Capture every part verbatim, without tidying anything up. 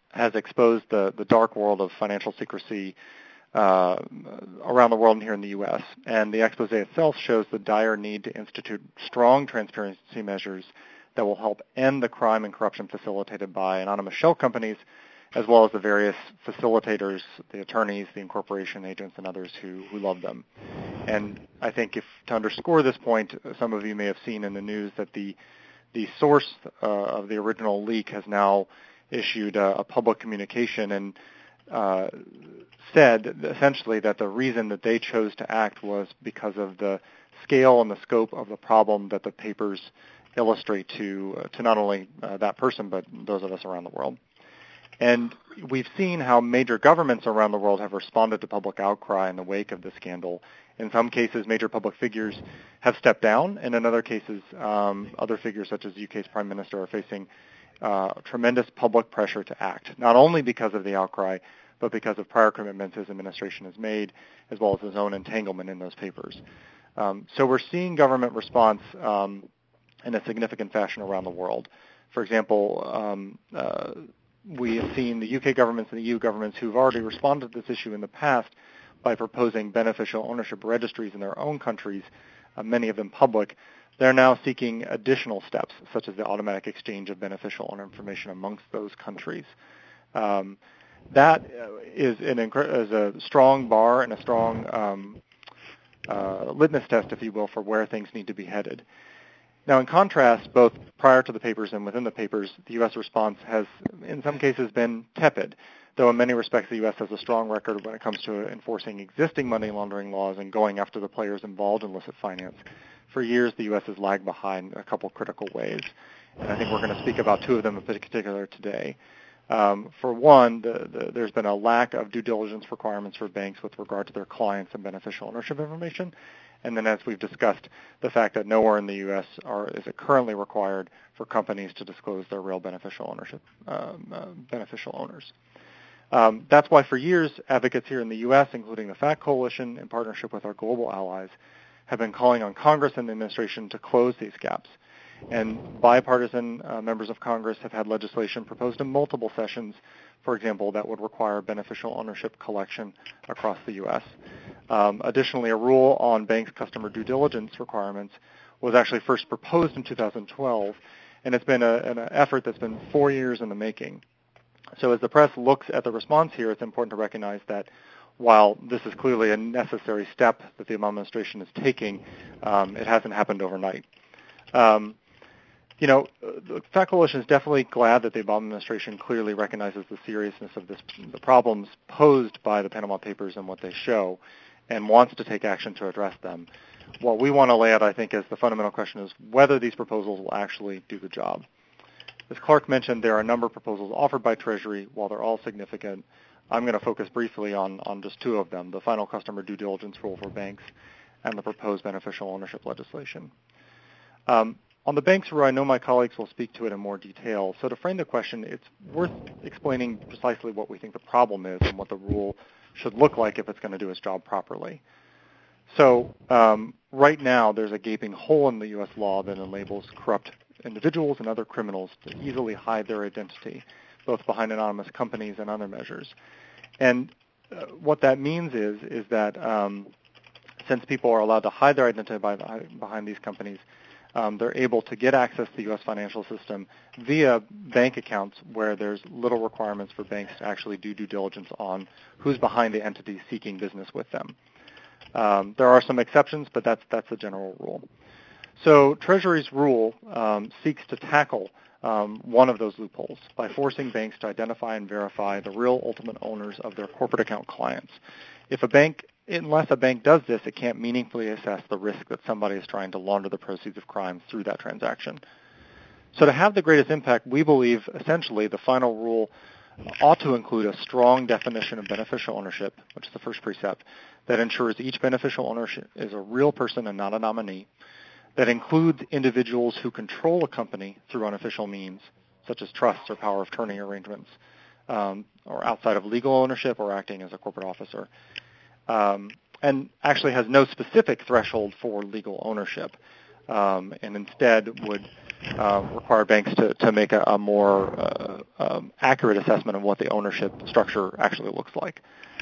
has exposed the, the dark world of financial secrecy uh, around the world and here in the U S. And the expose itself shows the dire need to institute strong transparency measures that will help end the crime and corruption facilitated by anonymous shell companies, as well as the various facilitators, the attorneys, the incorporation agents, and others who, who love them. And I think if to underscore this point, some of you may have seen in the news that the the source uh, of the original leak has now issued a, a public communication and uh, said essentially that the reason that they chose to act was because of the scale and the scope of the problem that the papers illustrate to uh, to not only uh, that person but those of us around the world. And we've seen how major governments around the world have responded to public outcry in the wake of the scandal. In some cases, major public figures have stepped down, and in other cases, um, other figures such as the U K's Prime Minister are facing uh, tremendous public pressure to act, not only because of the outcry, but because of prior commitments his administration has made, as well as his own entanglement in those papers. Um, so we're seeing government response um, in a significant fashion around the world. For example, um, uh, we have seen the U K governments and the E U governments who've already responded to this issue in the past by proposing beneficial ownership registries in their own countries, uh, many of them public. They're now seeking additional steps, such as the automatic exchange of beneficial owner information amongst those countries. Um, that is, an incre- is a strong bar and a strong um, uh, litmus test, if you will, for where things need to be headed. Now, in contrast, both prior to the papers and within the papers, the U S response has, in some cases, been tepid, though in many respects the U S has a strong record when it comes to enforcing existing money laundering laws and going after the players involved in illicit finance. For years, the U S has lagged behind in a couple critical ways, and I think we're going to speak about two of them in particular today. Um, for one, the, the, there's been a lack of due diligence requirements for banks with regard to their clients and beneficial ownership information. And then, as we've discussed, the fact that nowhere in the U S are, is it currently required for companies to disclose their real beneficial ownership, um, uh, beneficial owners. Um, that's why for years, advocates here in the U S, including the FACT Coalition, in partnership with our global allies, have been calling on Congress and the administration to close these gaps. And bipartisan uh, members of Congress have had legislation proposed in multiple sessions, for example, that would require beneficial ownership collection across the U S. Um, additionally, a rule on banks' customer due diligence requirements was actually first proposed in two thousand twelve, and it's been a, an effort that's been four years in the making. So as the press looks at the response here, it's important to recognize that while this is clearly a necessary step that the Obama administration is taking, um, it hasn't happened overnight. Um, You know, the FACT Coalition is definitely glad that the Obama administration clearly recognizes the seriousness of this, the problems posed by the Panama Papers and what they show, and wants to take action to address them. What we want to lay out, I think, is the fundamental question is whether these proposals will actually do the job. As Clark mentioned, there are a number of proposals offered by Treasury. While they're all significant, I'm going to focus briefly on, on just two of them, the final customer due diligence rule for banks and the proposed beneficial ownership legislation. Um, On the banks rule, I know my colleagues will speak to it in more detail. So to frame the question, it's worth explaining precisely what we think the problem is and what the rule should look like if it's going to do its job properly. So um, right now, there's a gaping hole in the U S law that enables corrupt individuals and other criminals to easily hide their identity, both behind anonymous companies and other measures. And uh, what that means is, is that um, since people are allowed to hide their identity by, behind these companies, Um, they're able to get access to the U S financial system via bank accounts where there's little requirements for banks to actually do due diligence on who's behind the entity seeking business with them. Um, there are some exceptions, but that's that's the general rule. So Treasury's rule um, seeks to tackle um, one of those loopholes by forcing banks to identify and verify the real ultimate owners of their corporate account clients. If a bank Unless a bank does this, it can't meaningfully assess the risk that somebody is trying to launder the proceeds of crimes through that transaction. So to have the greatest impact, we believe essentially the final rule ought to include a strong definition of beneficial ownership, which is the first precept, that ensures each beneficial owner is a real person and not a nominee, that includes individuals who control a company through unofficial means, such as trusts or power of attorney arrangements, um, or outside of legal ownership or acting as a corporate officer. Um, and actually has no specific threshold for legal ownership, um, and instead would uh, require banks to, to make a, a more uh, um, accurate assessment of what the ownership structure actually looks like.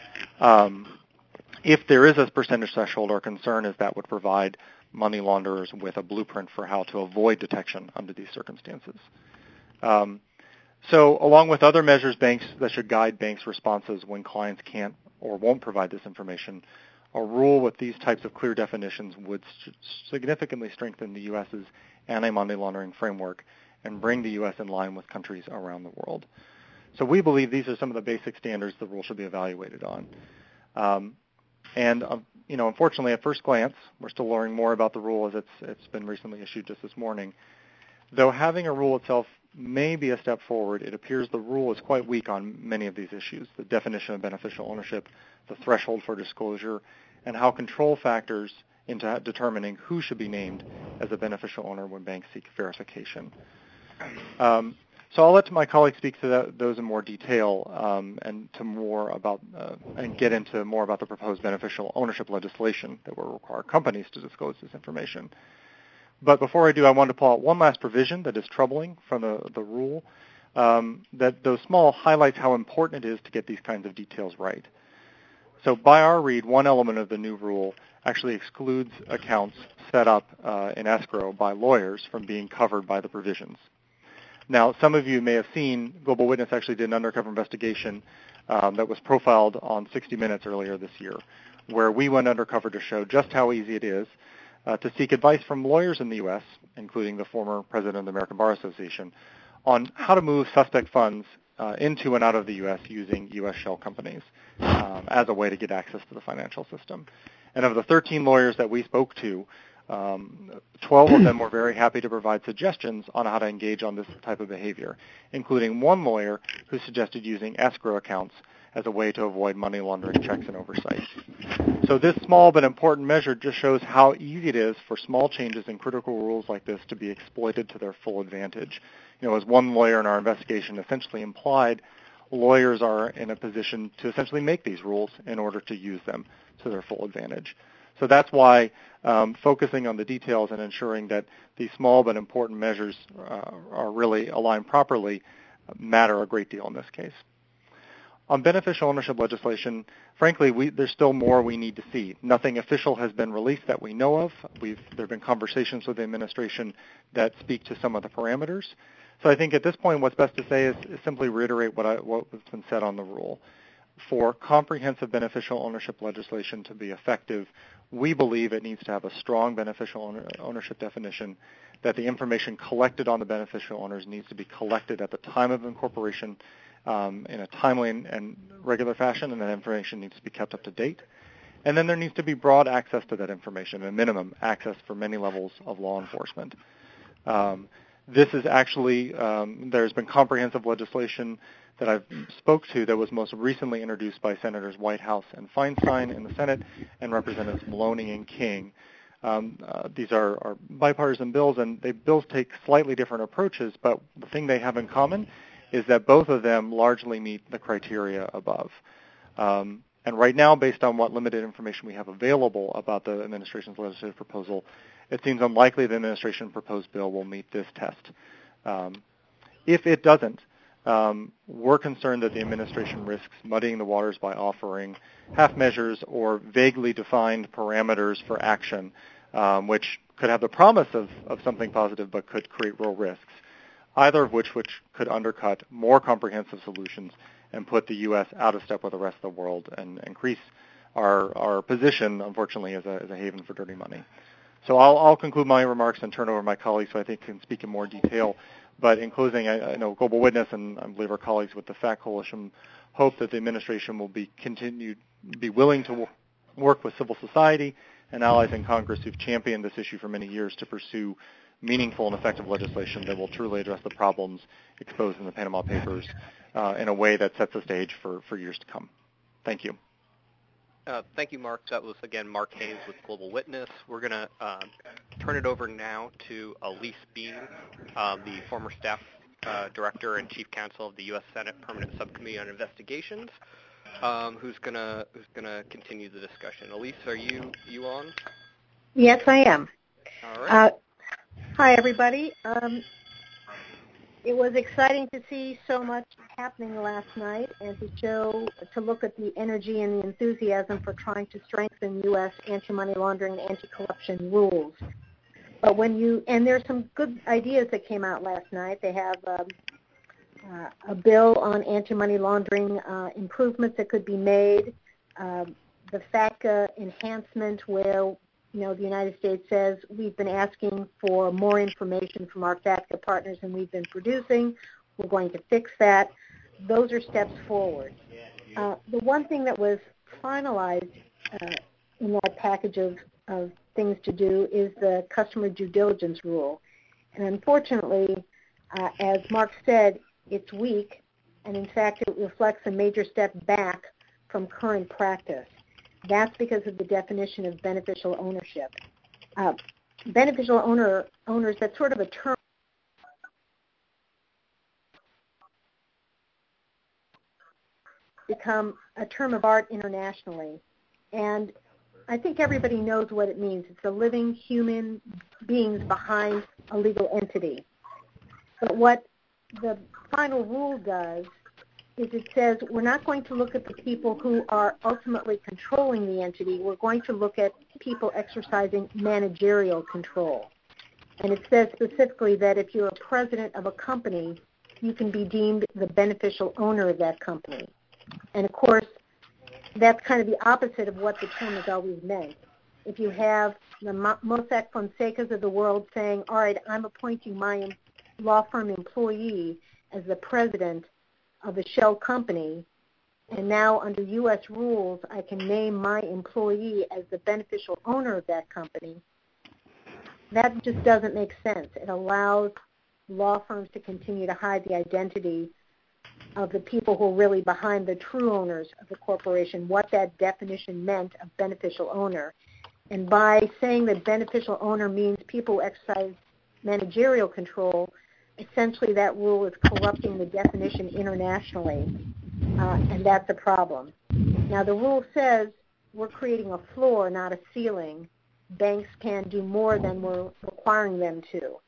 Um, if there is a percentage threshold, our concern is that would provide money launderers with a blueprint for how to avoid detection under these circumstances. Um, so along with other measures banks that should guide banks' responses when clients can't or won't provide this information, a rule with these types of clear definitions would significantly strengthen the U S's anti-money laundering framework and bring the U S in line with countries around the world. So we believe these are some of the basic standards the rule should be evaluated on. Um, and, uh, you know, unfortunately, at first glance, we're still learning more about the rule as it's, it's been recently issued just this morning. Though having a rule itself may be a step forward, it appears the rule is quite weak on many of these issues, the definition of beneficial ownership, the threshold for disclosure, and how control factors into determining who should be named as a beneficial owner when banks seek verification. Um, so I'll let my colleagues speak to that, those in more detail um, and to more about uh, and get into more about the proposed beneficial ownership legislation that will require companies to disclose this information. But before I do, I want to pull out one last provision that is troubling from the, the rule, um, that though small highlights how important it is to get these kinds of details right. So by our read, one element of the new rule actually excludes accounts set up uh, in escrow by lawyers from being covered by the provisions. Now, some of you may have seen Global Witness actually did an undercover investigation um, that was profiled on sixty minutes earlier this year, where we went undercover to show just how easy it is uh, to seek advice from lawyers in the U S, including the former president of the American Bar Association, on how to move suspect funds uh, into and out of the U S using U S shell companies um, as a way to get access to the financial system. And of the thirteen lawyers that we spoke to, um, twelve of them were very happy to provide suggestions on how to engage on this type of behavior, including one lawyer who suggested using escrow accounts as a way to avoid money laundering checks and oversight. So this small but important measure just shows how easy it is for small changes in critical rules like this to be exploited to their full advantage. You know, as one lawyer in our investigation essentially implied, lawyers are in a position to essentially make these rules in order to use them to their full advantage. So that's why um, focusing on the details and ensuring that these small but important measures uh, are really aligned properly matter a great deal in this case. On beneficial ownership legislation, frankly, we, there's still more we need to see. Nothing official has been released that we know of. We've, there have been conversations with the administration that speak to some of the parameters. So I think at this point what's best to say is, is simply reiterate what, I, what has been said on the rule. For comprehensive beneficial ownership legislation to be effective, we believe it needs to have a strong beneficial owner, ownership definition, that the information collected on the beneficial owners needs to be collected at the time of incorporation um, in a timely and, and regular fashion, and that information needs to be kept up to date. And then there needs to be broad access to that information, a minimum access for many levels of law enforcement. Um, this is actually, um, there's been comprehensive legislation that I've spoke to that was most recently introduced by Senators Whitehouse and Feinstein in the Senate and Representatives Maloney and King. Um, uh, these are, are bipartisan bills, and they bills take slightly different approaches, but the thing they have in common is that both of them largely meet the criteria above. Um, and right now, based on what limited information we have available about the administration's legislative proposal, it seems unlikely the administration proposed bill will meet this test. Um, if it doesn't, Um, we're concerned that the administration risks muddying the waters by offering half measures or vaguely defined parameters for action, um, which could have the promise of, of something positive but could create real risks, either of which, which could undercut more comprehensive solutions and put the U S out of step with the rest of the world and increase our, our position, unfortunately, as a, as a haven for dirty money. So I'll, I'll conclude my remarks and turn over to my colleagues so I think can speak in more detail. But in closing, I, I know Global Witness and I believe our colleagues with the FACT Coalition hope that the administration will be continued, be willing to w- work with civil society and allies in Congress who've championed this issue for many years to pursue meaningful and effective legislation that will truly address the problems exposed in the Panama Papers uh, in a way that sets the stage for, for years to come. Thank you. Uh, thank you, Mark. That was, again, Mark Hayes with Global Witness. We're going to uh, turn it over now to Elise Bean, uh, the former staff uh, director and chief counsel of the U S Senate Permanent Subcommittee on Investigations, um, who's going to who's going to continue the discussion. Elise, are you you on? Yes, I am. All right. Uh, Hi, everybody. Um, it was exciting to see so much happening last night and to show, to look at the energy and the enthusiasm for trying to strengthen U S anti-money laundering and anti-corruption rules. But when you, and there's some good ideas that came out last night. They have um, uh, a bill on anti-money laundering uh, improvements that could be made, uh, the FATCA enhancement where You know, the United States says we've been asking for more information from our FATCA partners and we've been producing. We're going to fix that. Those are steps forward. Uh, the one thing that was finalized uh, in that package of, of things to do is the customer due diligence rule. And unfortunately, uh, as Mark said, it's weak, and in fact it reflects a major step back from current practice. That's because of the definition of beneficial ownership. Uh, beneficial owner owners, that's sort of a term become a term of art internationally. And I think everybody knows what it means. It's the living human beings behind a legal entity. But what the final rule does is it says we're not going to look at the people who are ultimately controlling the entity. We're going to look at people exercising managerial control. And it says specifically that if you're a president of a company, you can be deemed the beneficial owner of that company. And of course, that's kind of the opposite of what the term has always meant. If you have the Mossack Fonsecas of the world saying, all right, I'm appointing my law firm employee as the president of a shell company, and now under U S rules, I can name my employee as the beneficial owner of that company, that just doesn't make sense. It allows law firms to continue to hide the identity of the people who are really behind the true owners of the corporation, what that definition meant of beneficial owner. And by saying that beneficial owner means people who exercise managerial control, essentially that rule is corrupting the definition internationally, uh, and that's a problem. Now the rule says we're creating a floor, not a ceiling. Banks can do more than we're requiring them to.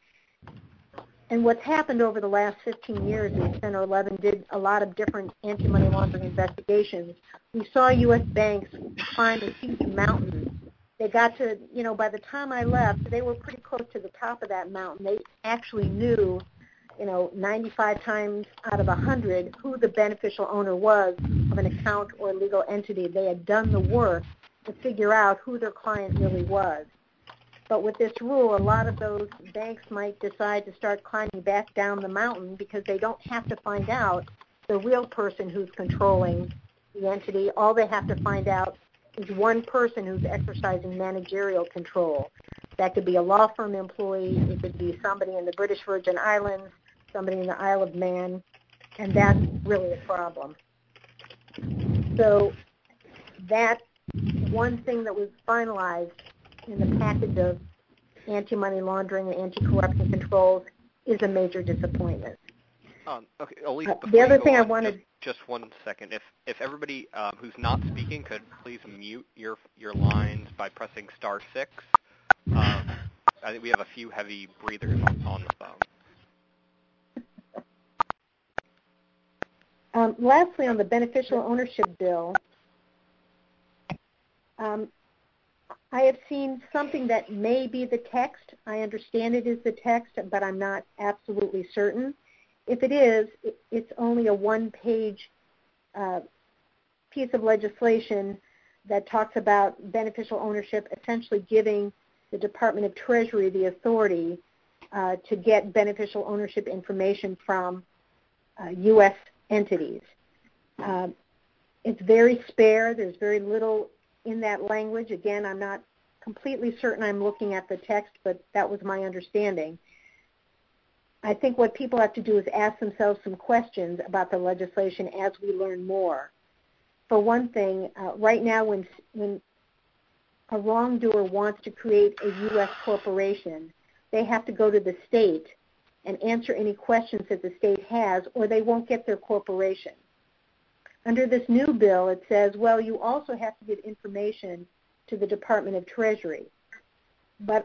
And what's happened over the last fifteen years is Center eleven did a lot of different anti-money laundering investigations. We saw U S banks climb a huge mountain. They got to, you know, by the time I left, they were pretty close to the top of that mountain. They actually knew, you know, ninety-five times out of one hundred who the beneficial owner was of an account or legal entity. They had done the work to figure out who their client really was. But with this rule, a lot of those banks might decide to start climbing back down the mountain because they don't have to find out the real person who's controlling the entity. All they have to find out is one person who's exercising managerial control. That could be a law firm employee. It could be somebody in the British Virgin Islands, somebody in the Isle of Man, and that's really a problem. So that one thing that was finalized in the package of anti-money laundering and anti-corruption controls is a major disappointment. Um, okay, Elise, Uh, before the other you go thing I on, wanted... just, just one second. If if everybody um, who's not speaking could please mute your your lines by pressing star six. Um, I think we have a few heavy breathers on, on the phone. Um, lastly, on the beneficial ownership bill, um, I have seen something that may be the text. I understand it is the text, but I'm not absolutely certain. If it is, it's only a one-page uh, piece of legislation that talks about beneficial ownership, essentially giving the Department of Treasury the authority uh, to get beneficial ownership information from uh, U S entities. Uh, it's very spare. There's very little in that language. Again, I'm not completely certain I'm looking at the text, but that was my understanding. I think what people have to do is ask themselves some questions about the legislation as we learn more. For one thing, uh, right now when, when a wrongdoer wants to create a U S corporation, they have to go to the state and answer any questions that the state has, or they won't get their corporation. Under this new bill, it says, well, you also have to give information to the Department of Treasury. But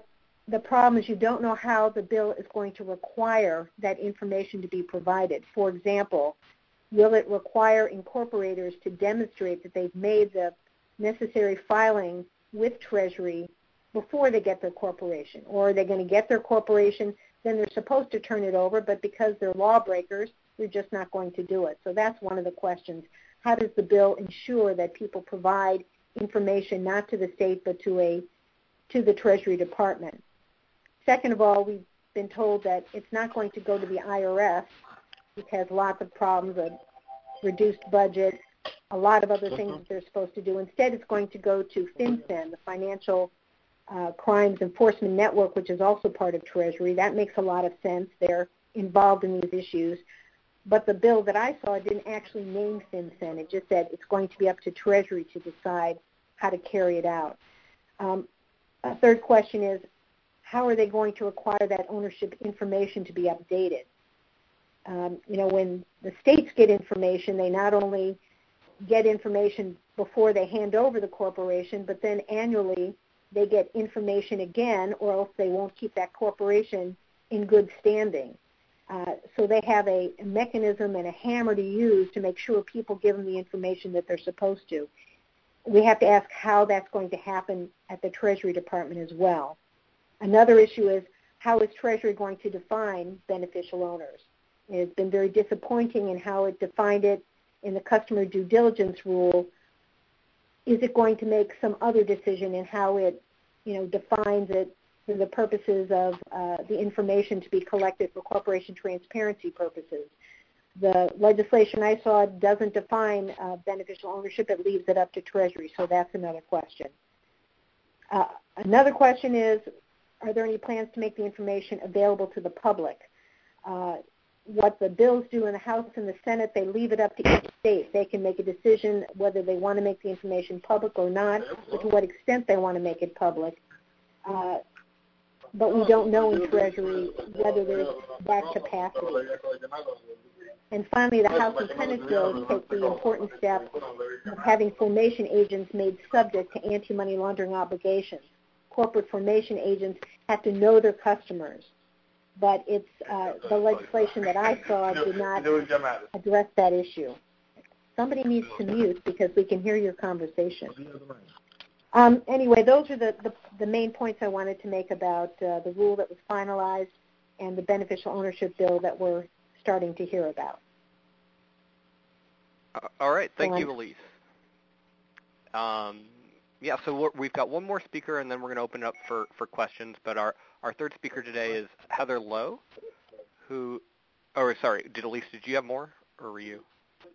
the problem is you don't know how the bill is going to require that information to be provided. For example, will it require incorporators to demonstrate that they've made the necessary filing with Treasury before they get their corporation? Or are they going to get their corporation, then they're supposed to turn it over, but because they're lawbreakers, they're just not going to do it. So that's one of the questions. How does the bill ensure that people provide information not to the state but to a to the Treasury Department? Second of all, we've been told that it's not going to go to the I R S, which has lots of problems, a reduced budget, a lot of other things that they're supposed to do. Instead, it's going to go to FinCEN, the Financial uh, Crimes Enforcement Network, which is also part of Treasury. That makes a lot of sense. They're involved in these issues. But the bill that I saw didn't actually name FinCEN. It just said it's going to be up to Treasury to decide how to carry it out. Um, a third question is, how are they going to require that ownership information to be updated? Um, you know, when the states get information, they not only get information before they hand over the corporation, but then annually they get information again, or else they won't keep that corporation in good standing. Uh, so they have a, a mechanism and a hammer to use to make sure people give them the information that they're supposed to. We have to ask how that's going to happen at the Treasury Department as well. Another issue is, how is Treasury going to define beneficial owners? It's been very disappointing in how it defined it in the customer due diligence rule. Is it going to make some other decision in how it, you know, defines it for the purposes of uh, the information to be collected for corporation transparency purposes? The legislation I saw doesn't define uh, beneficial ownership. It leaves it up to Treasury, so that's another question. Uh, another question is, are there any plans to make the information available to the public? Uh, what the bills do in the House and the Senate, they leave it up to each state. They can make a decision whether they want to make the information public or not, or to what extent they want to make it public. Uh, but we don't know in Treasury whether there's that capacity. And finally, the House and Senate bills take the important step of having formation agents made subject to anti-money laundering obligations. Corporate formation agents have to know their customers, but it's uh, the legislation that I saw did not address that issue. Somebody needs to mute because we can hear your conversation. Um, anyway, those are the, the, the main points I wanted to make about uh, the rule that was finalized and the beneficial ownership bill that we're starting to hear about. Uh, all right. Thank you, Elise. Um, yeah, so we're, we've got one more speaker, and then we're going to open it up for, for questions. But our, our third speaker today is Heather Lowe, who – oh, sorry. Did Elise, did you have more, or were you?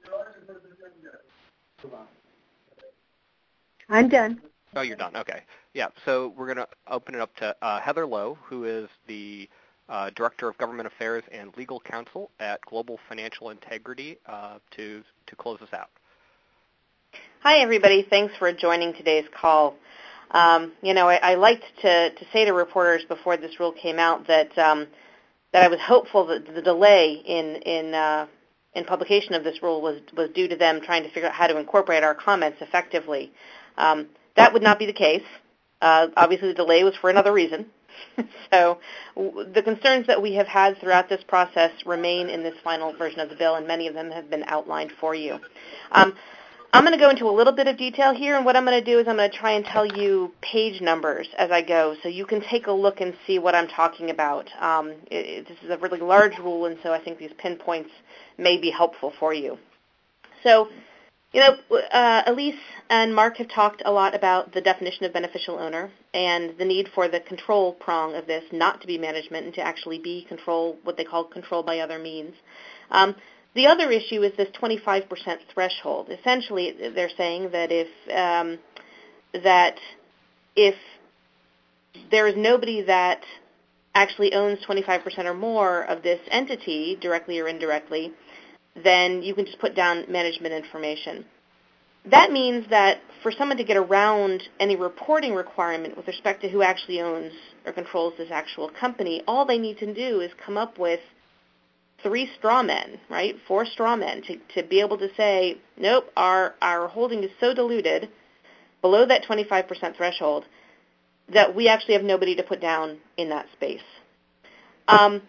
I'm done. Oh, you're done. Okay. Yeah, so we're going to open it up to uh, Heather Lowe, who is the uh, Director of Government Affairs and Legal Counsel at Global Financial Integrity, uh, to, to close us out. Hi, everybody. Thanks for joining today's call. Um, you know, I, I liked to, to say to reporters before this rule came out that um, that I was hopeful that the delay in in uh, in publication of this rule was was due to them trying to figure out how to incorporate our comments effectively. Um, that would not be the case. Uh, obviously, the delay was for another reason. So w- the concerns that we have had throughout this process remain in this final version of the bill, and many of them have been outlined for you. Um, I'm going to go into a little bit of detail here, and what I'm going to do is I'm going to try and tell you page numbers as I go, so you can take a look and see what I'm talking about. Um, it, it, this is a really large rule, and so I think these pinpoints may be helpful for you. So, you know, uh, Elise and Mark have talked a lot about the definition of beneficial owner and the need for the control prong of this not to be management and to actually be control, what they call control by other means. Um, The other issue is this twenty-five percent threshold. Essentially, they're saying that if um, that if there is nobody that actually owns twenty-five percent or more of this entity, directly or indirectly, then you can just put down management information. That means that for someone to get around any reporting requirement with respect to who actually owns or controls this actual company, all they need to do is come up with three straw men, right, four straw men to, to be able to say, nope, our, our holding is so diluted below that twenty-five percent threshold that we actually have nobody to put down in that space. Um,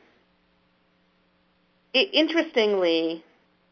it, interestingly,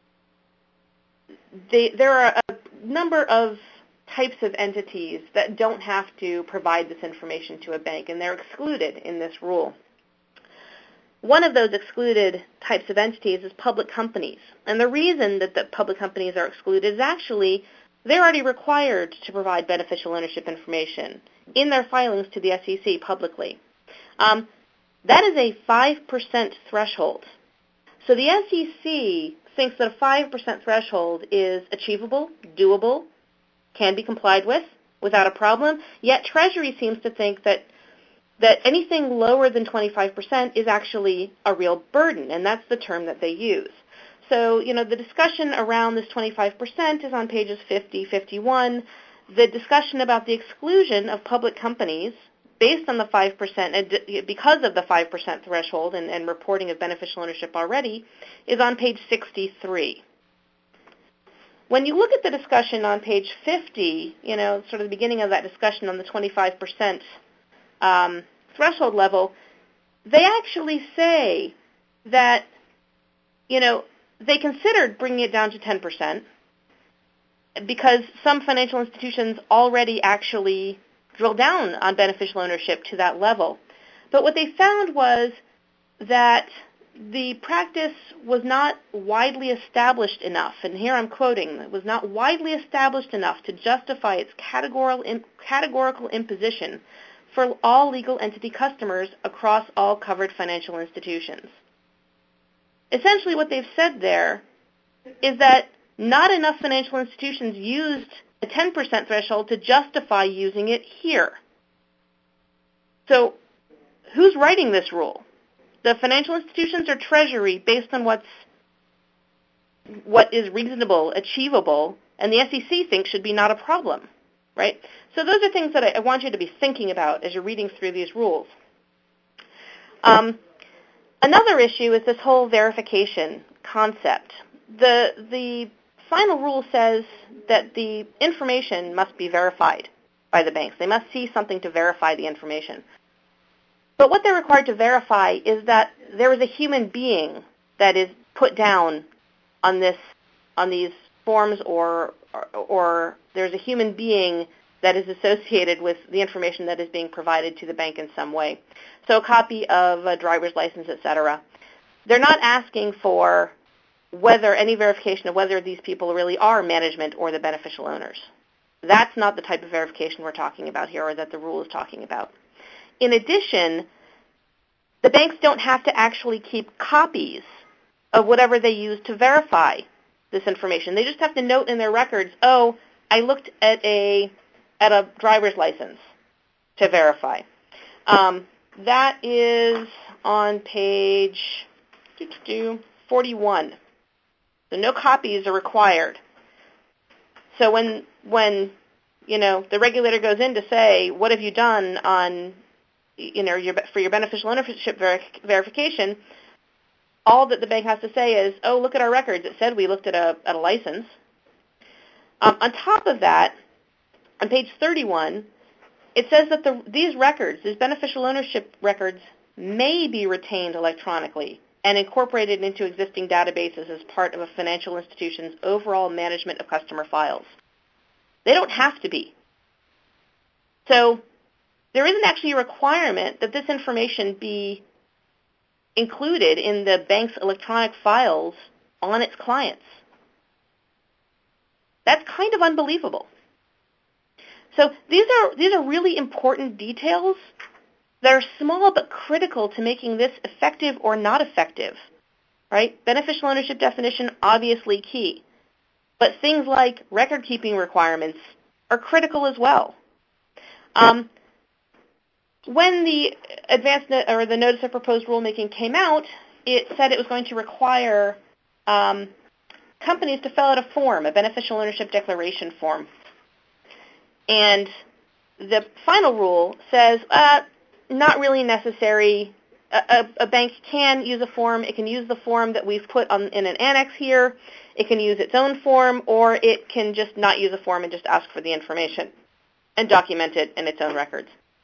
they, there are a number of types of entities that don't have to provide this information to a bank, and they're excluded in this rule. One of those excluded types of entities is public companies. And the reason that the public companies are excluded is actually they're already required to provide beneficial ownership information in their filings to the S E C publicly. Um, that is a five percent threshold. So the S E C thinks that a five percent threshold is achievable, doable, can be complied with without a problem, yet Treasury seems to think that that anything lower than twenty-five percent is actually a real burden, and that's the term that they use. So, you know, the discussion around this twenty-five percent is on pages fifty, fifty-one. The discussion about the exclusion of public companies based on the five percent, because of the five percent threshold and, and reporting of beneficial ownership already, is on page sixty-three. When you look at the discussion on page fifty, you know, sort of the beginning of that discussion on the twenty-five percent um, threshold level, they actually say that, you know, they considered bringing it down to ten percent because some financial institutions already actually drill down on beneficial ownership to that level. But what they found was that the practice was not widely established enough, and here I'm quoting, it was not widely established enough to justify its categorical, categorical imposition for all legal entity customers across all covered financial institutions. Essentially what they've said there is that not enough financial institutions used a ten percent threshold to justify using it here. So who's writing this rule? The financial institutions or Treasury based on what's what is reasonable, achievable, and the S E C thinks should be not a problem, right? So those are things that I, I want you to be thinking about as you're reading through these rules. Um, another issue is this whole verification concept. The, the final rule says that the information must be verified by the banks. They must see something to verify the information. But what they're required to verify is that there is a human being that is put down on this, on these forms, or, or, or there's a human being that is associated with the information that is being provided to the bank in some way. So a copy of a driver's license, et cetera. They're not asking for whether any verification of whether these people really are management or the beneficial owners. That's not the type of verification we're talking about here, or that the rule is talking about. In addition, the banks don't have to actually keep copies of whatever they use to verify this information. They just have to note in their records, oh, I looked at a at a driver's license to verify. Um, that is on page forty-one. So no copies are required. So when when you know the regulator goes in to say, what have you done on you know your, for your beneficial ownership ver- verification, all that the bank has to say is, oh, look at our records. It said we looked at a at a license. Um, on top of that, on page thirty-one, it says that the, these records, these beneficial ownership records, may be retained electronically and incorporated into existing databases as part of a financial institution's overall management of customer files. They don't have to be. So there isn't actually a requirement that this information be included in the bank's electronic files on its clients. That's kind of unbelievable. So these are these are really important details that are small but critical to making this effective or not effective, right? Beneficial ownership definition, obviously key. But things like record-keeping requirements are critical as well. Um, when the advanced no- or the notice of proposed rulemaking came out, it said it was going to require um, companies to fill out a form, a beneficial ownership declaration form. And the final rule says, uh, not really necessary. A, a, a bank can use a form. It can use the form that we've put on, in an annex here. It can use its own form, or it can just not use a form and just ask for the information and document it in its own records.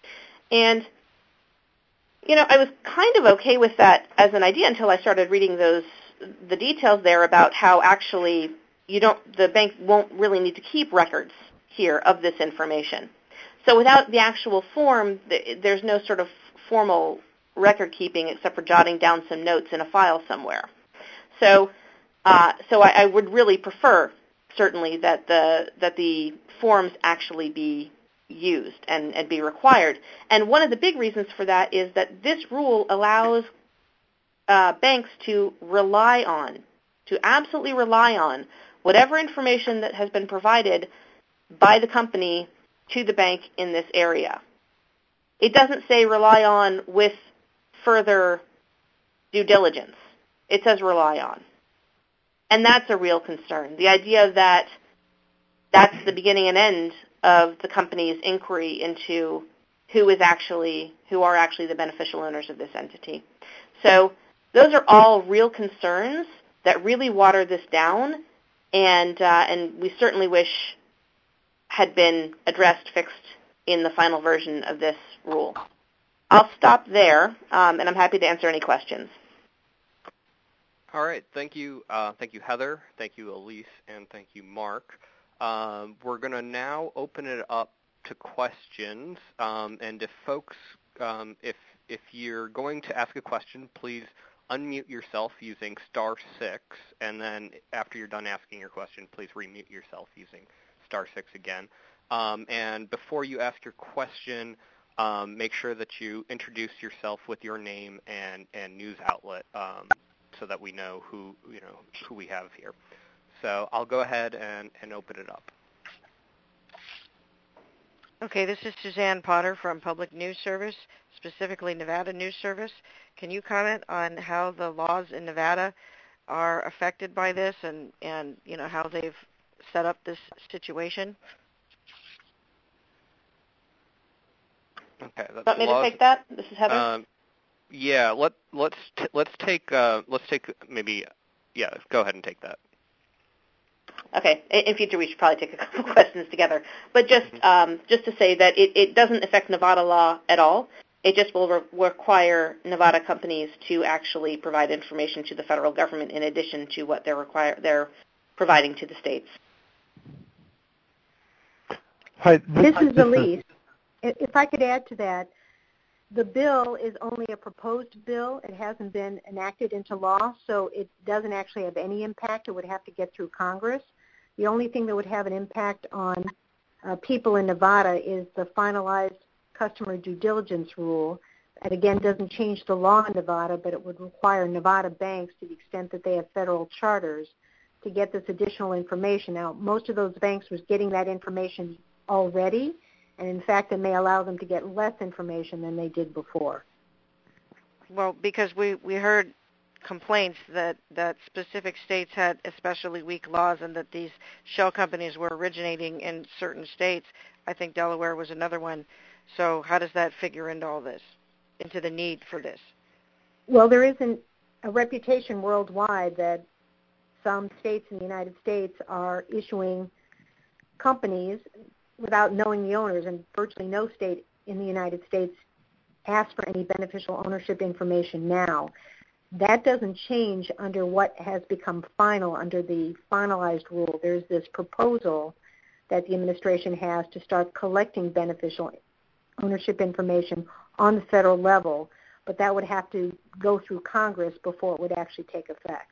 And, you know, I was kind of okay with that as an idea until I started reading those the details there about how actually you don't the bank won't really need to keep records here of this information. So without the actual form, there's no sort of formal record keeping except for jotting down some notes in a file somewhere. So, uh, so I, I would really prefer, certainly, that the that the forms actually be used and, and be required. And one of the big reasons for that is that this rule allows uh, banks to rely on, to absolutely rely on whatever information that has been provided by the company to the bank in this area. It doesn't say rely on with further due diligence. It says rely on. And that's a real concern. The idea that that's the beginning and end of the company's inquiry into who is actually, who are actually the beneficial owners of this entity. So those are all real concerns that really water this down, and uh, and we certainly wish had been addressed, fixed in the final version of this rule. I'll stop there, um, and I'm happy to answer any questions. All right. Thank you. Uh, thank you, Heather. Thank you, Elise, and thank you, Mark. Um, we're going to now open it up to questions, um, and if folks, um, if if you're going to ask a question, please unmute yourself using star six, and then after you're done asking your question, please remute yourself using star six again. Um, and before you ask your question, um, make sure that you introduce yourself with your name and, and news outlet, um, so that we know who you know who we have here. So I'll go ahead and, and open it up. Okay, this is Suzanne Potter from Public News Service, specifically Nevada News Service. Can you comment on how the laws in Nevada are affected by this, and, and you know how they've set up this situation? Okay. That's Want me laws, to take that? This is Heather. Um, yeah. Let let's t- let's take uh, let's take maybe yeah. Go ahead and take that. Okay. In future, we should probably take a couple questions together. But just mm-hmm. um, just to say that it, it doesn't affect Nevada law at all. It just will re- require Nevada companies to actually provide information to the federal government in addition to what they're require they're providing to the states. Hi, this, this is Elise. If I could add to that, the bill is only a proposed bill. It hasn't been enacted into law, so it doesn't actually have any impact. It would have to get through Congress. The only thing that would have an impact on uh, people in Nevada is the finalized customer due diligence rule. That, again, doesn't change the law in Nevada, but it would require Nevada banks, to the extent that they have federal charters, to get this additional information. Now, most of those banks was getting that information already, and in fact, it may allow them to get less information than they did before. Well, because we, we heard complaints that, that specific states had especially weak laws and that these shell companies were originating in certain states. I think Delaware was another one. So how does that figure into all this, into the need for this? Well, there is an, a reputation worldwide that some states in the United States are issuing companies without knowing the owners, and virtually no state in the United States asks for any beneficial ownership information now. That doesn't change under what has become final under the finalized rule. There's this proposal that the administration has to start collecting beneficial ownership information on the federal level, but that would have to go through Congress before it would actually take effect.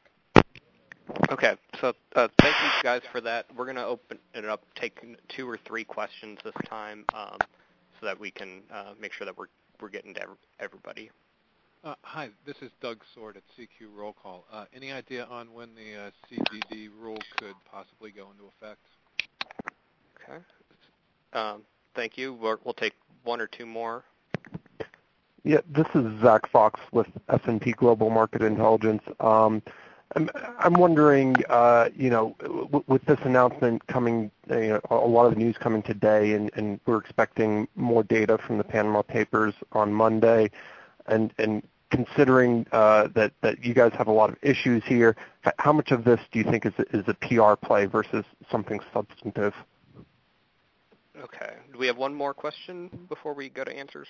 Okay, so uh, thank you guys for that. We're going to open it up, take two or three questions this time, um, so that we can uh, make sure that we're we're getting to everybody. Uh, hi, this is Doug Sword at C Q Roll Call. Uh, any idea on when the uh, C D D rule could possibly go into effect? Okay. Um, thank you. We'll, we'll take one or two more. Yeah, this is Zach Fox with S and P Global Market Intelligence. Um, I'm, I'm wondering, uh, you know, w- with this announcement coming, you know, a lot of the news coming today, and, and we're expecting more data from the Panama Papers on Monday, and, and considering uh, that, that you guys have a lot of issues here, how much of this do you think is a, is a P R play versus something substantive? Okay. Do we have one more question before we go to answers?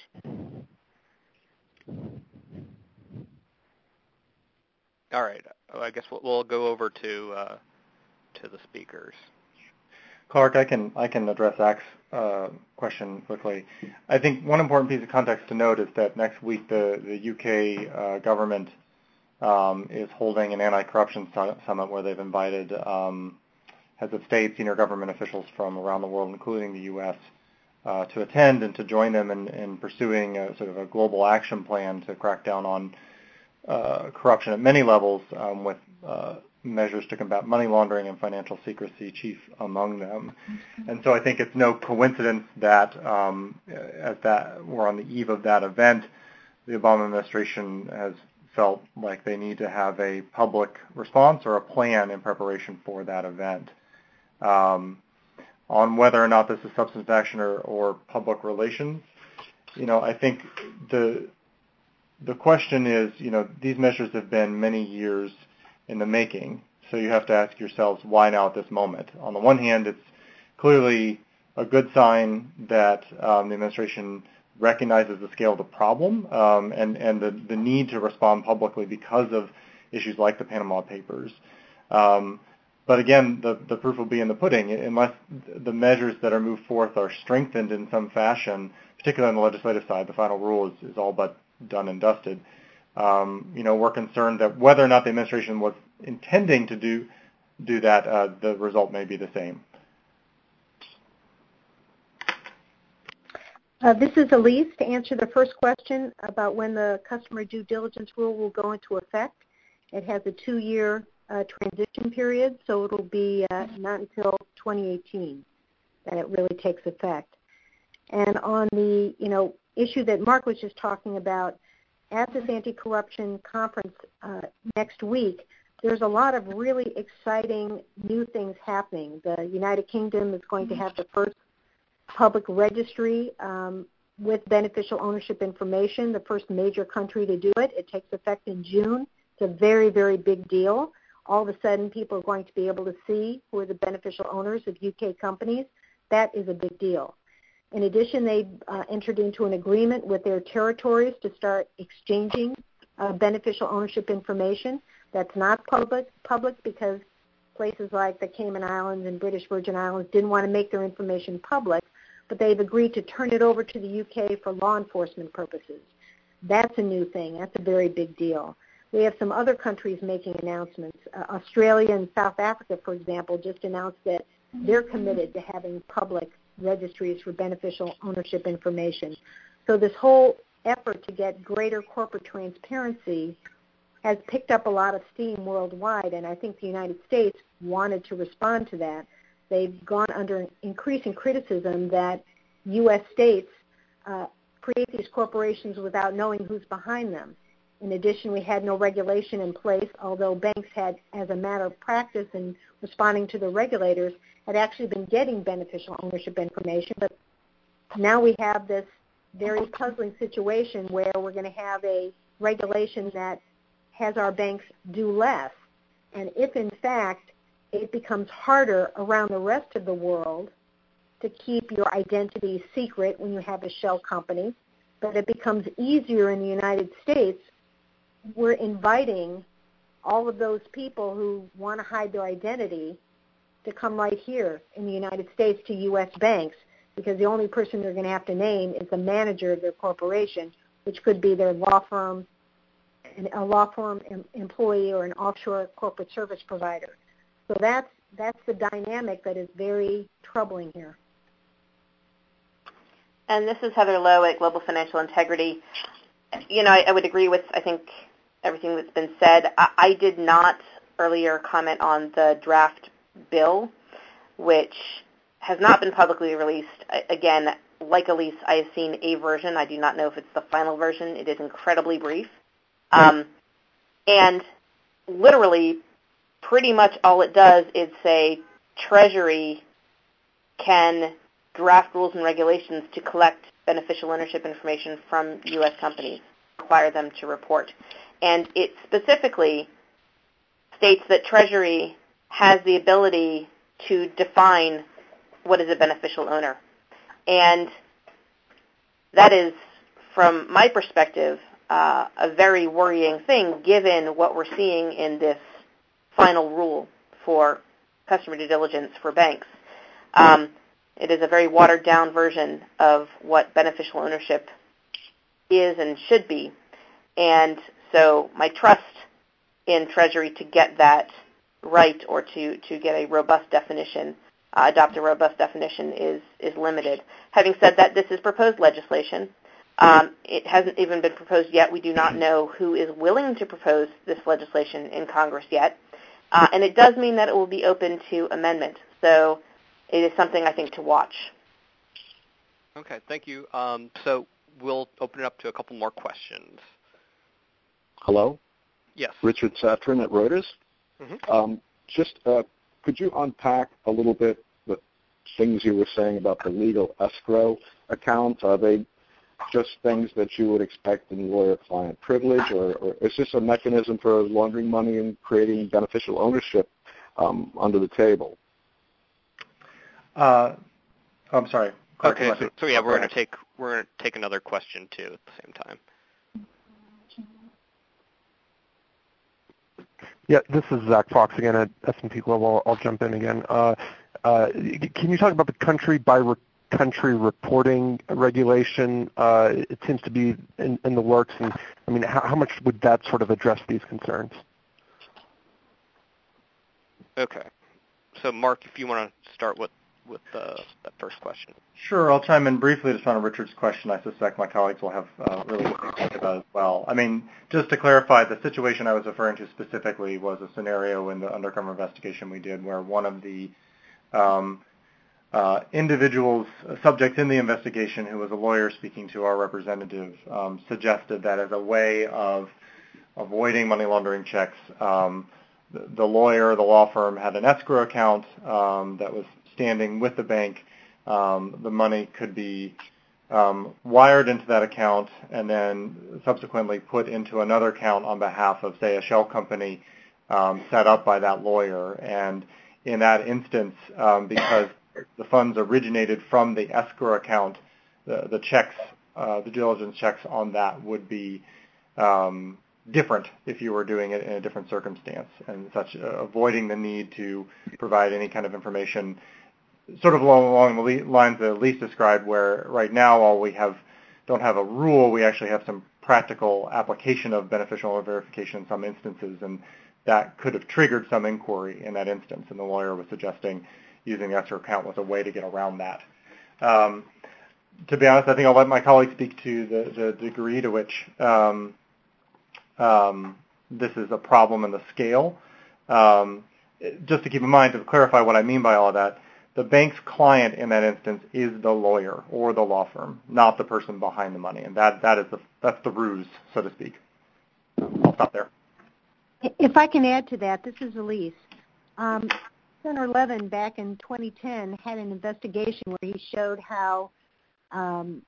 All right. I guess we'll, we'll go over to uh, to the speakers. Clark, I can I can address Zach's uh, question quickly. I think one important piece of context to note is that next week the the U K uh, government um, is holding an anti-corruption summit where they've invited um, heads of state, senior government officials from around the world, including the U S, uh, to attend and to join them in, in pursuing a, sort of a global action plan to crack down on uh, corruption at many levels, um, with uh, measures to combat money laundering and financial secrecy chief among them. And so I think it's no coincidence that um, as that we're on the eve of that event, the Obama administration has felt like they need to have a public response or a plan in preparation for that event. Um, on whether or not this is substantive action or, or public relations, you know, I think the the question is, you know, these measures have been many years in the making, so you have to ask yourselves why now at this moment. On the one hand, it's clearly a good sign that um, the administration recognizes the scale of the problem um, and, and the, the need to respond publicly because of issues like the Panama Papers. Um, but again, the, the proof will be in the pudding. Unless the measures that are moved forth are strengthened in some fashion, particularly on the legislative side, the final rule is, is all but done and dusted. Um, you know, we're concerned that whether or not the administration was intending to do do that, uh, the result may be the same. Uh, this is Elise to answer the first question about when the customer due diligence rule will go into effect. It has a two-year uh, transition period, so it'll be uh, not until twenty eighteen that it really takes effect. And on the, you know, issue that Mark was just talking about, at this anti-corruption conference uh, next week, there's a lot of really exciting new things happening. The United Kingdom is going to have the first public registry um, with beneficial ownership information, the first major country to do it. It takes effect in June. It's a very, very big deal. All of a sudden, people are going to be able to see who are the beneficial owners of U K companies. That is a big deal. In addition, they uh, entered into an agreement with their territories to start exchanging uh, beneficial ownership information. That's not public, public because places like the Cayman Islands and British Virgin Islands didn't want to make their information public, but they've agreed to turn it over to the U K for law enforcement purposes. That's a new thing. That's a very big deal. We have some other countries making announcements. Uh, Australia and South Africa, for example, just announced that they're committed to having public registries for beneficial ownership information. So this whole effort to get greater corporate transparency has picked up a lot of steam worldwide, and I think the United States wanted to respond to that. They've gone under increasing criticism that U S states uh, create these corporations without knowing who's behind them. In addition, we had no regulation in place, although banks had, as a matter of practice in responding to the regulators, had actually been getting beneficial ownership information. But now we have this very puzzling situation where we're going to have a regulation that has our banks do less. And if, in fact, it becomes harder around the rest of the world to keep your identity secret when you have a shell company, but it becomes easier in the United States, we're inviting all of those people who want to hide their identity to come right here in the United States to U S banks, because the only person they're going to have to name is the manager of their corporation, which could be their law firm, a law firm employee or an offshore corporate service provider. So that's that's the dynamic that is very troubling here. And this is Heather Lowe at Global Financial Integrity. You know, I, I would agree with, I think, everything that's been said. I, I did not earlier comment on the draft bill, which has not been publicly released. I, again, like Elise, I have seen a version. I do not know if it's the final version. It is incredibly brief. Um, and literally, pretty much all it does is say Treasury can draft rules and regulations to collect beneficial ownership information from U S companies, require them to report. And it specifically states that Treasury has the ability to define what is a beneficial owner. And that is, from my perspective, uh, a very worrying thing given what we're seeing in this final rule for customer due diligence for banks. Um, it is a very watered-down version of what beneficial ownership is and should be. And so my trust in Treasury to get that right or to, to get a robust definition, uh, adopt a robust definition is, is limited. Having said that, this is proposed legislation. Um, it hasn't even been proposed yet. We do not know who is willing to propose this legislation in Congress yet. Uh, and it does mean that it will be open to amendment. So it is something I think to watch. Okay, thank you. Um, so we'll open it up to a couple more questions. Hello? Yes. Richard Satrin at Reuters. Mm-hmm. Um, just uh, could you unpack a little bit the things you were saying about the legal escrow accounts? Are they just things that you would expect in lawyer-client privilege, or, or is this a mechanism for laundering money and creating beneficial ownership um, under the table? Uh, oh, I'm sorry. Okay, so, so yeah, we're going to take we're going to take another question too at the same time. Yeah, this is Zach Fox again at S and P Global. I'll jump in again. Uh, uh, can you talk about the country by re- country reporting regulation? Uh, it seems to be in, in the works, and I mean, how, how much would that sort of address these concerns? Okay, so Mark, if you want to start with with uh, that first question. Sure, I'll chime in briefly just on Richard's question. I suspect my colleagues will have uh, really good things to say about it as well. I mean, just to clarify, the situation I was referring to specifically was a scenario in the undercover investigation we did where one of the um, uh, individuals, uh, subjects in the investigation, who was a lawyer speaking to our representative, um, suggested that as a way of avoiding money laundering checks, um, the, the lawyer, the law firm, had an escrow account um, that was standing with the bank. Um, the money could be um, wired into that account and then subsequently put into another account on behalf of, say, a shell company um, set up by that lawyer. And in that instance, um, because the funds originated from the escrow account, the, the checks, uh, the due diligence checks on that would be um, different if you were doing it in a different circumstance, and such, uh, avoiding the need to provide any kind of information sort of along, along the lines that Elise described, where right now all we have don't have a rule, we actually have some practical application of beneficial owner verification in some instances, and that could have triggered some inquiry in that instance, and the lawyer was suggesting using the escrow account was a way to get around that. Um, to be honest, I think I'll let my colleagues speak to the, the degree to which um, um, this is a problem in the scale. Um, just to keep in mind, to clarify what I mean by all of that, the bank's client in that instance is the lawyer or the law firm, not the person behind the money, and that, that is the that's the ruse, so to speak. I'll stop there. If I can add to that, this is Elise. Um, Senator Levin, back in twenty ten, had an investigation where he showed how um,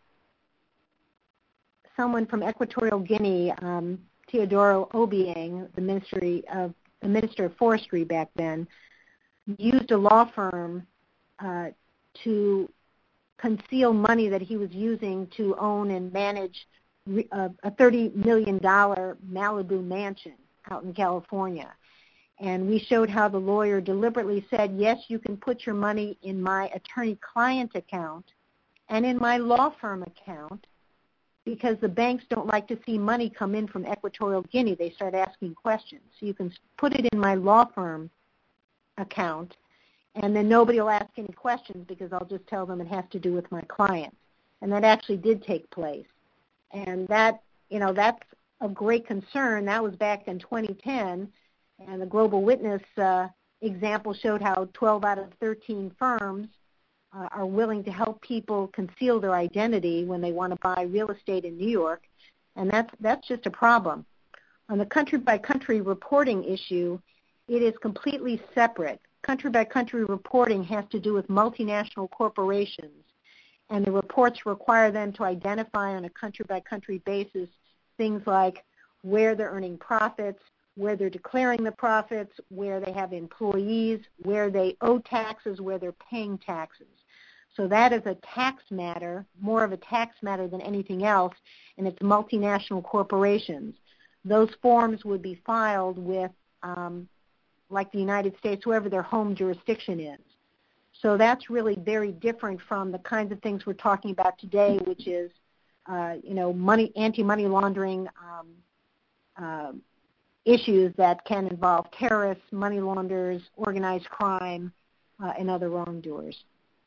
someone from Equatorial Guinea, um, Teodoro Obiang, the Ministry of the Minister of Forestry back then, used a law firm uh, to conceal money that he was using to own and manage a, a thirty million dollars Malibu mansion out in California. And we showed how the lawyer deliberately said, yes, you can put your money in my attorney-client account and in my law firm account, because the banks don't like to see money come in from Equatorial Guinea. They start asking questions. So you can put it in my law firm account, and then nobody will ask any questions because I'll just tell them it has to do with my client. And that actually did take place. And that, you know, that's a great concern. That was back in twenty ten, and the Global Witness uh, example showed how twelve out of thirteen firms uh, are willing to help people conceal their identity when they want to buy real estate in New York, and that's, that's just a problem. On the country-by-country reporting issue, it is completely separate. Country-by-country reporting has to do with multinational corporations, and the reports require them to identify on a country-by-country basis things like where they're earning profits, where they're declaring the profits, where they have employees, where they owe taxes, where they're paying taxes. So that is a tax matter, more of a tax matter than anything else, and it's multinational corporations. Those forms would be filed with, um, like the United States, whoever their home jurisdiction is. So that's really very different from the kinds of things we're talking about today, which is, uh, you know, money, anti-money laundering um, uh, issues that can involve terrorists, money launderers, organized crime, uh, and other wrongdoers.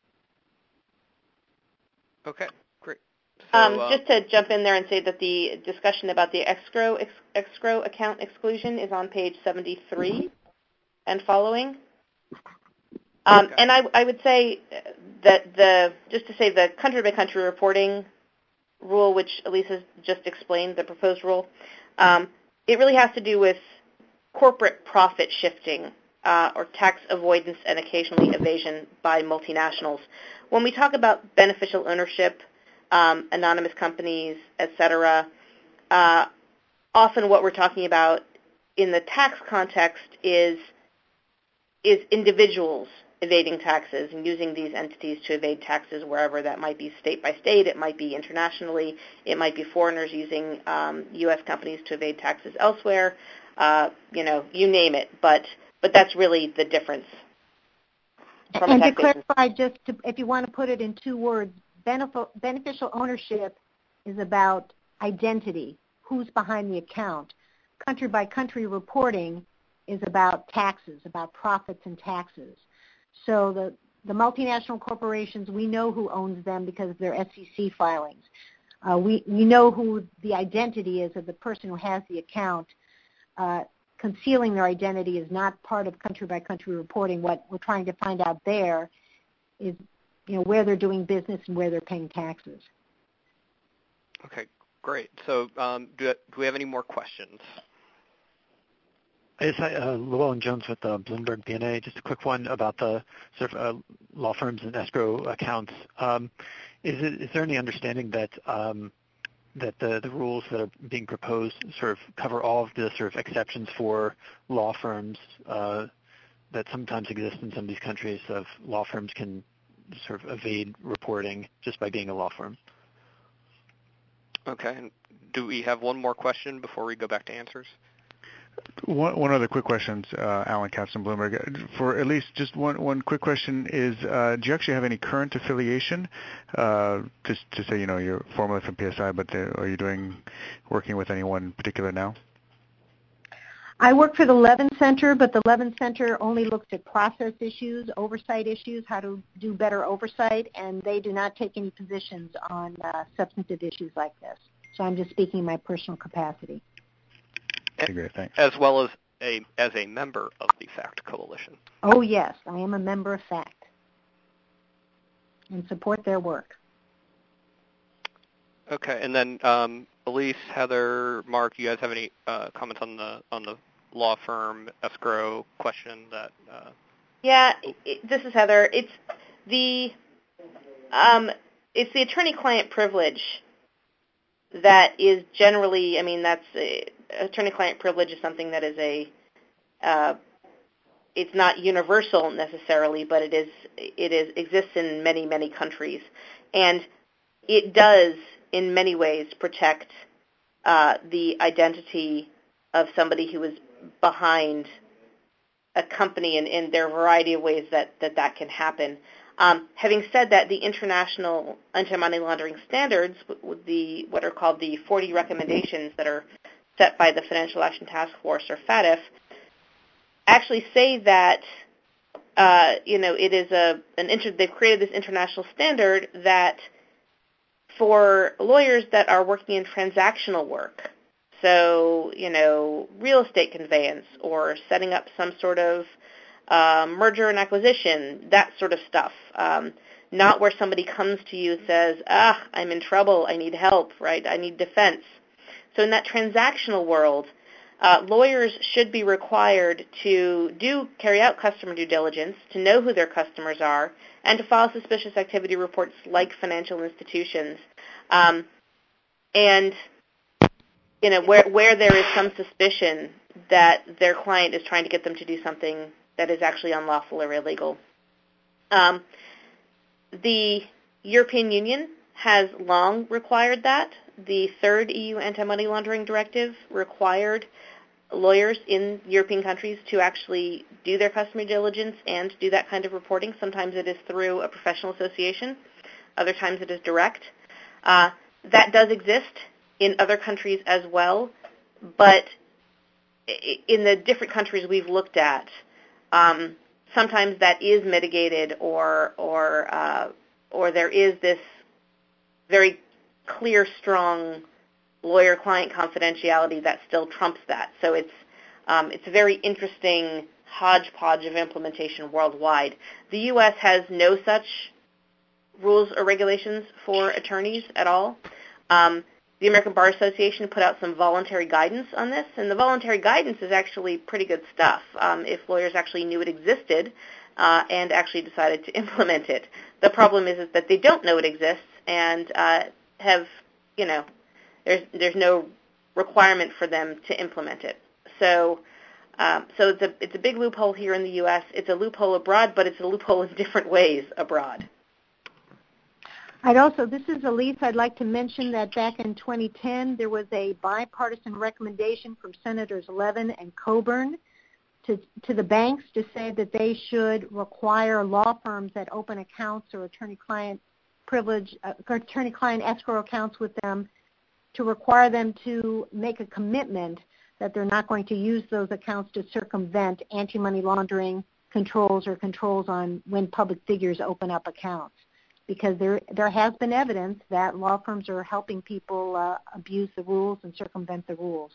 Okay, great. So, um, uh, just to jump in there and say that the discussion about the escrow, ex- escrow account exclusion is on page seventy-three and following. Um, Okay. and I, I would say that the, just to say the country-by-country reporting rule, which Elise has just explained, the proposed rule, um, it really has to do with corporate profit shifting uh, or tax avoidance and occasionally evasion by multinationals. When we talk about beneficial ownership, um, anonymous companies, et cetera, uh, often what we're talking about in the tax context is is individuals evading taxes and using these entities to evade taxes wherever that might be, state by state, it might be internationally, it might be foreigners using um, U S companies to evade taxes elsewhere, uh, you know, you name it, but but that's really the difference. From and a to taxation. clarify, just to, if you want to put it in two words, benef- beneficial ownership is about identity, who's behind the account. Country by country reporting is about taxes, about profits and taxes. So the, the multinational corporations, we know who owns them because of their S E C filings. Uh, we, we know who the identity is of the person who has the account. Uh, concealing their identity is not part of country by country reporting. What we're trying to find out there is, you know, where they're doing business and where they're paying taxes. okay, great. So um, do, do we have any more questions? Yes, hi, uh, Llewellyn Jones with uh, Bloomberg B N A. Just a quick one about the sort of uh, law firms and escrow accounts. Um, is, it, is there any understanding that um, that the, the rules that are being proposed sort of cover all of the sort of exceptions for law firms uh, that sometimes exist in some of these countries of law firms can sort of evade reporting just by being a law firm? Okay, and do we have one more question before we go back to answers? One, one other quick question, uh, Alan Katz from Bloomberg. For at least just one, one quick question is, uh, do you actually have any current affiliation? Uh, just to say, you know, you're formerly from P S I, but the, are you doing working with anyone particular now? I work for the Levin Center, but the Levin Center only looks at process issues, oversight issues, how to do better oversight, and they do not take any positions on uh, substantive issues like this. So I'm just speaking in my personal capacity. Okay, great, thanks. As well as a as a member of the FACT Coalition. Oh, yes, I am a member of FACT and support their work. Okay, and then um, Elise, Heather, Mark, you guys have any uh, comments on the on the law firm escrow question that? Uh... Yeah, it, this is Heather. It's the um, it's the attorney-client privilege that is generally. I mean, that's a, attorney-client privilege is something that is a. Uh, it's not universal necessarily, but it is. It is exists in many many countries, and it does in many ways protect uh, the identity of somebody who is behind a company, and, and there are a variety of ways that that, that can happen. Um, having said that, the international anti-money laundering standards, with the what are called the forty recommendations that are set by the Financial Action Task Force, or FATF, actually say that uh, you know it is a an inter- they've created this international standard that for lawyers that are working in transactional work, so, you know, real estate conveyance or setting up some sort of uh, merger and acquisition, that sort of stuff, um, not where somebody comes to you and says, ah, I'm in trouble, I need help, right, I need defense. So in that transactional world, uh, lawyers should be required to do carry out customer due diligence, to know who their customers are, and to file suspicious activity reports like financial institutions. Um, and, you know, where, where there is some suspicion that their client is trying to get them to do something that is actually unlawful or illegal. Um, the European Union has long required that. The third E U anti-money laundering directive required lawyers in European countries to actually do their customary diligence and do that kind of reporting. Sometimes it is through a professional association. Other times it is direct. Uh, that does exist in other countries as well, but in the different countries we've looked at, um, sometimes that is mitigated, or or uh, or there is this very clear, strong lawyer-client confidentiality that still trumps that. So it's um, it's a very interesting hodgepodge of implementation worldwide. The U S has no such rules or regulations for attorneys at all. Um, the American Bar Association put out some voluntary guidance on this, and the voluntary guidance is actually pretty good stuff um, if lawyers actually knew it existed uh, and actually decided to implement it. The problem is, is that they don't know it exists and uh, have, you know, There's there's no requirement for them to implement it. So um, so it's a it's a big loophole here in the U S. It's a loophole abroad, but it's a loophole in different ways abroad. I'd also, this is Elise, I'd like to mention that back in twenty ten there was a bipartisan recommendation from Senators Levin and Coburn to to the banks to say that they should require law firms that open accounts or attorney-client privilege, uh, attorney-client escrow accounts with them, to require them to make a commitment that they're not going to use those accounts to circumvent anti-money laundering controls or controls on when public figures open up accounts. Because there there has been evidence that law firms are helping people uh, abuse the rules and circumvent the rules.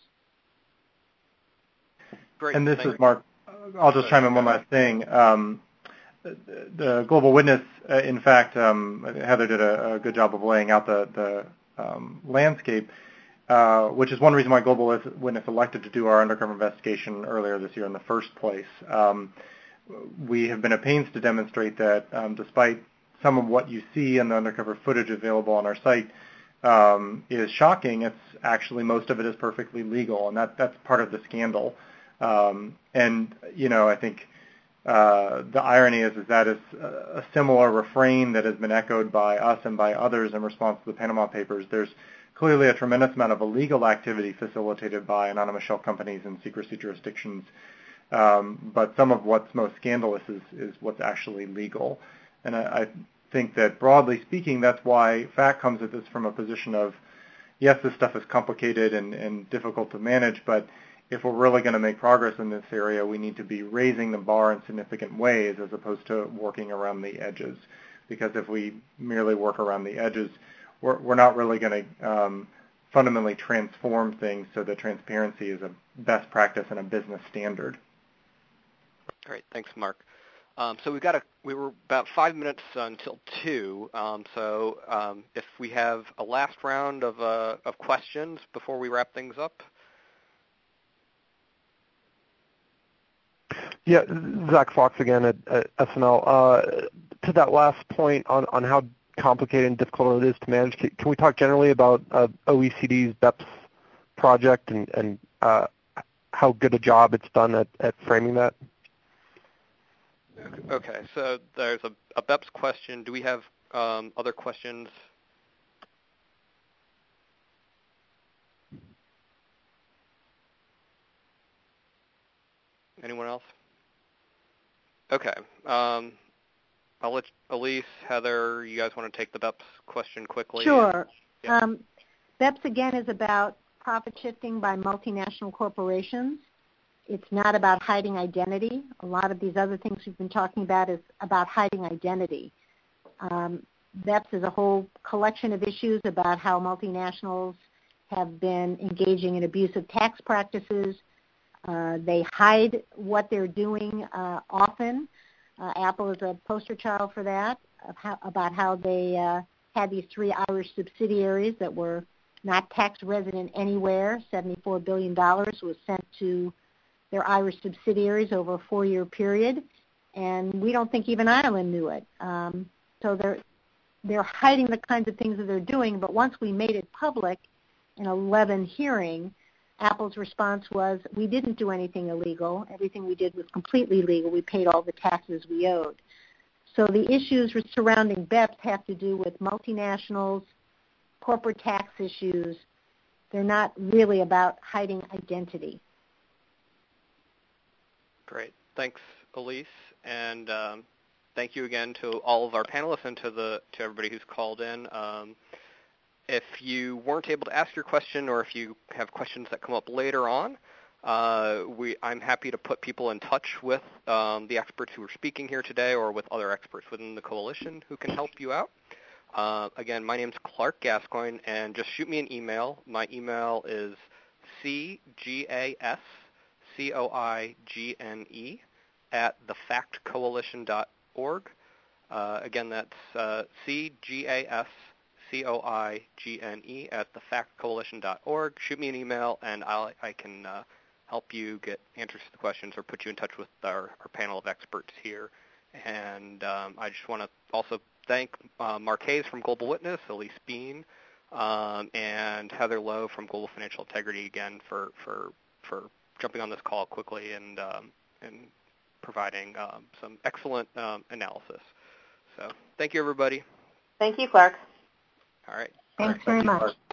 Great. And this Thank is Mark. I'll just chime in one last thing. Um, the, the Global Witness, uh, in fact, um, Heather did a, a good job of laying out the, the Um, landscape, uh, which is one reason why Global Witness elected to do our undercover investigation earlier this year in the first place. Um, we have been at pains to demonstrate that um, despite some of what you see in the undercover footage available on our site um, is shocking, it's actually most of it is perfectly legal, and that, that's part of the scandal. Um, and, you know, I think Uh, the irony is, is that it's a similar refrain that has been echoed by us and by others in response to the Panama Papers. There's clearly a tremendous amount of illegal activity facilitated by anonymous shell companies in secrecy jurisdictions, um, but some of what's most scandalous is, is what's actually legal. And I, I think that broadly speaking, that's why F A C comes at this from a position of, yes, this stuff is complicated and, and difficult to manage, but if we're really going to make progress in this area, we need to be raising the bar in significant ways as opposed to working around the edges. Because if we merely work around the edges, we're, we're not really going to um, fundamentally transform things so that transparency is a best practice and a business standard. All right, thanks, Mark. Um, so we've got a, we were about five minutes until two. Um, so um, if we have a last round of uh, of questions before we wrap things up. Yeah, Zach Fox again at, at S N L. Uh, to that last point on, on how complicated and difficult it is to manage, can, can we talk generally about uh, O E C D's BEPS project and, and uh, how good a job it's done at, at framing that? Okay, so there's a, a BEPS question. Do we have um, other questions? Anyone else? Okay. Um, I'll let Elise, Heather, you guys want to take the BEPS question quickly? Sure. And, yeah. um, BEPS, again, is about profit shifting by multinational corporations. It's not about hiding identity. A lot of these other things we've been talking about is about hiding identity. Um, BEPS is a whole collection of issues about how multinationals have been engaging in abusive tax practices. Uh, they hide what they're doing uh, often. Uh, Apple is a poster child for that, of how, about how they uh, had these three Irish subsidiaries that were not tax resident anywhere. seventy-four billion dollars was sent to their Irish subsidiaries over a four-year period, and we don't think even Ireland knew it. Um, so they're they're hiding the kinds of things that they're doing, but once we made it public in a Levin hearing, Apple's response was, we didn't do anything illegal. Everything we did was completely legal. We paid all the taxes we owed. So the issues surrounding B E P S have to do with multinationals, corporate tax issues. They're not really about hiding identity. Great. Thanks, Elise. And um, thank you again to all of our panelists and to the to everybody who's called in. Um, if you weren't able to ask your question, or if you have questions that come up later on, uh, we I'm happy to put people in touch with um, the experts who are speaking here today, or with other experts within the coalition who can help you out. Uh, again, my name's Clark Gascoigne, and just shoot me an email. My email is c g a s c o i g n e at the fact coalition dot org. Uh, again, that's uh, c g a s c o i g n e at the fact coalition dot org. Shoot me an email, and I'll, I can uh, help you get answers to the questions or put you in touch with our, our panel of experts here. And um, I just want to also thank uh, Mark Hayes from Global Witness, Elise Bean, um, and Heather Lowe from Global Financial Integrity again for, for, for jumping on this call quickly and, um, and providing um, some excellent um, analysis. So thank you, everybody. Thank you, Clark. All right. Thanks very much.